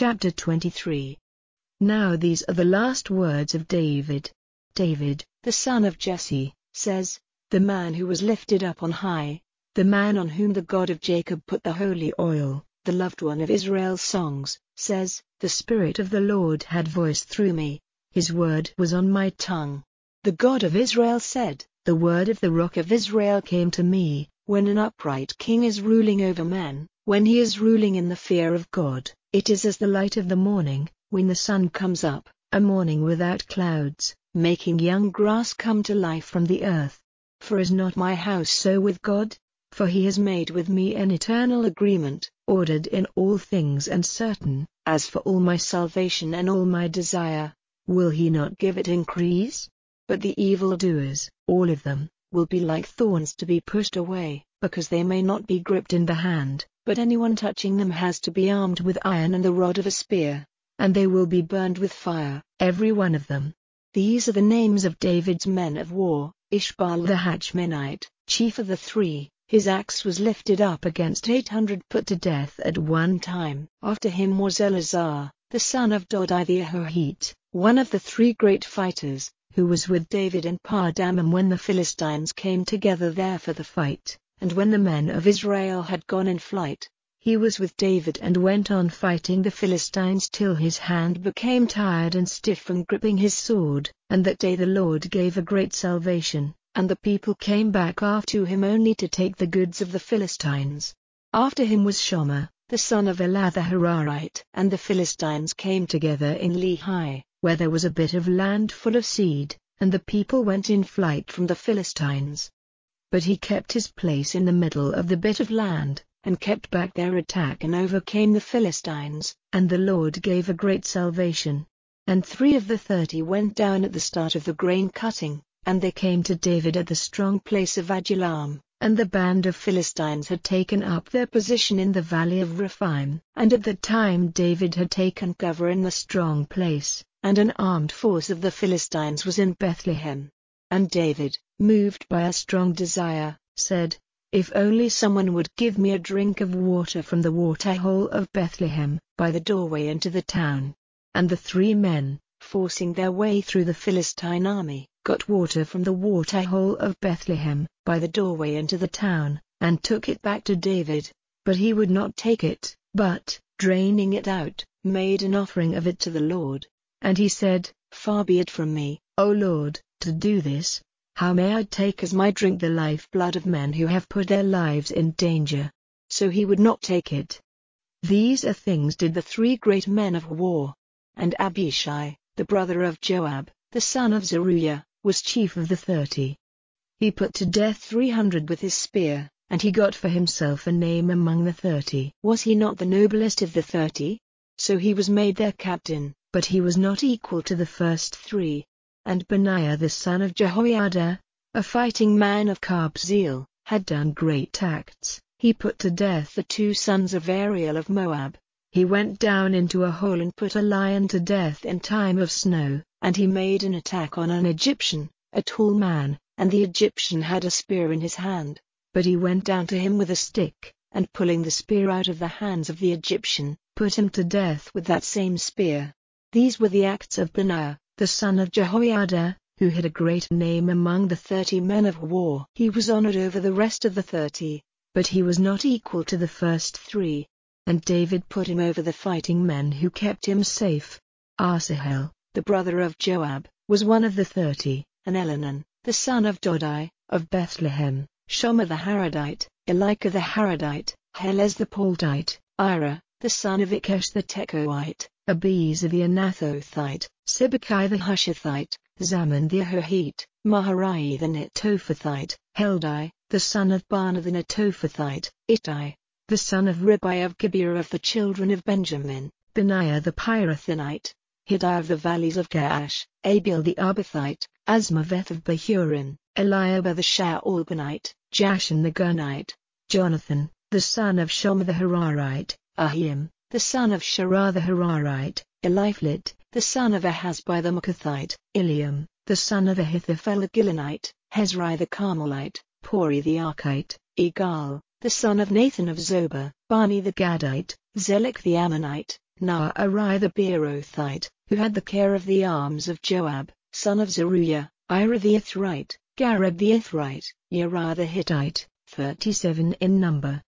Chapter 23. Now these are the last words of David. David, the son of Jesse, says, the man who was lifted up on high, the man on whom the God of Jacob put the holy oil, the loved one of Israel's songs, says, the Spirit of the Lord had voice through me, his word was on my tongue. The God of Israel said, the word of the Rock of Israel came to me, when an upright king is ruling over men, when he is ruling in the fear of God, it is as the light of the morning, when the sun comes up, a morning without clouds, making young grass come to life from the earth. For is not my house so with God? For he has made with me an eternal agreement, ordered in all things and certain, as for all my salvation and all my desire. Will he not give it increase? But the evildoers, all of them, will be like thorns to be pushed away, because they may not be gripped in the hand, but anyone touching them has to be armed with iron and the rod of a spear, and they will be burned with fire, every one of them. These are the names of David's men of war: Ishbaal the Hachmonite, chief of the three. His axe was lifted up against 800 put to death at one time. After him was Eleazar, the son of Dodai the Ahohite, one of the three great fighters, who was with David in Padan when the Philistines came together there for the fight, and when the men of Israel had gone in flight. He was with David and went on fighting the Philistines till his hand became tired and stiff from gripping his sword, and that day the Lord gave a great salvation, and the people came back after him only to take the goods of the Philistines. After him was Shammah, the son of Elah the Hararite, and the Philistines came together in Lehi, where there was a bit of land full of seed, and the people went in flight from the Philistines. But he kept his place in the middle of the bit of land, and kept back their attack and overcame the Philistines, and the Lord gave a great salvation. And 3 of the 30 went down at the start of the grain cutting, and they came to David at the strong place of Adullam, and the band of Philistines had taken up their position in the valley of Rephaim, and at that time David had taken cover in the strong place, and an armed force of the Philistines was in Bethlehem. And David, moved by a strong desire, said, if only someone would give me a drink of water from the waterhole of Bethlehem, by the doorway into the town. And the 3 men, forcing their way through the Philistine army, got water from the waterhole of Bethlehem, by the doorway into the town, and took it back to David. But he would not take it, but, draining it out, made an offering of it to the Lord. And he said, far be it from me, O Lord, to do this. How may I take as my drink the lifeblood of men who have put their lives in danger? So he would not take it. These are things did the 3 great men of war. And Abishai, the brother of Joab, the son of Zeruiah, was chief of the 30. He put to death 300 with his spear, and he got for himself a name among the 30. Was he not the noblest of the 30? So he was made their captain, but he was not equal to the first 3. And Benaiah the son of Jehoiada, a fighting man of Kabzeel, had done great acts. He put to death the 2 sons of Ariel of Moab. He went down into a hole and put a lion to death in time of snow, and he made an attack on an Egyptian, a tall man, and the Egyptian had a spear in his hand. But he went down to him with a stick, and pulling the spear out of the hands of the Egyptian, put him to death with that same spear. These were the acts of Benaiah, the son of Jehoiada, who had a great name among the 30 men of war. He was honored over the rest of the 30, but he was not equal to the first 3. And David put him over the fighting men who kept him safe. Asahel, the brother of Joab, was one of the 30, and Elhanan, the son of Dodai, of Bethlehem, Shammah the Haradite, Elika the Haradite, Helez the Paltite, Ira, the son of Ikesh the Tekoite, Abiezer the Anathothite, Sibbecai the Hushathite, Zaman the Ahohite, Maharai the Netophathite, Heldai, the son of Baanah the Netophathite, Ittai, the son of Ribai of Gibeah of the children of Benjamin, Benaiah the Pirathonite, Hiddai of the valleys of Gaash, Abiel the Arbathite, Asmaveth of Bahurim, Eliab the Shaalbanite, Jashan the Gunite, Jonathan, the son of Shammah the Hararite, Ahim, the son of Sharah the Hararite, Eliphalet, the son of Ahasbai the Maacathite, Eliam, the son of Ahithophel the Gilonite, Hezrai the Carmelite, Pori the Archite, Egal, the son of Nathan of Zobah, Bani the Gadite, Zelek the Ammonite, Naarai the Beerothite, who had the care of the arms of Joab, son of Zeruiah, Ira the Ithrite, Gareb the Ithrite, Uriah the Hittite, 37 in number,